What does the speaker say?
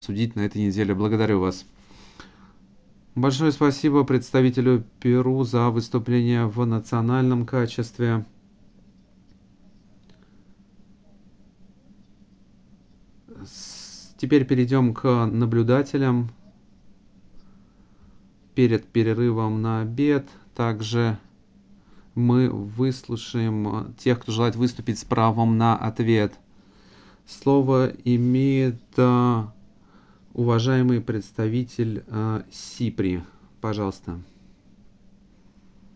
обсудить на этой неделе. Благодарю вас. Большое спасибо представителю Перу за выступление в национальном качестве. Теперь перейдем к наблюдателям перед перерывом на обед. Также мы выслушаем тех, кто желает выступить с правом на ответ. Слово имеет уважаемый представитель Сипри. Пожалуйста.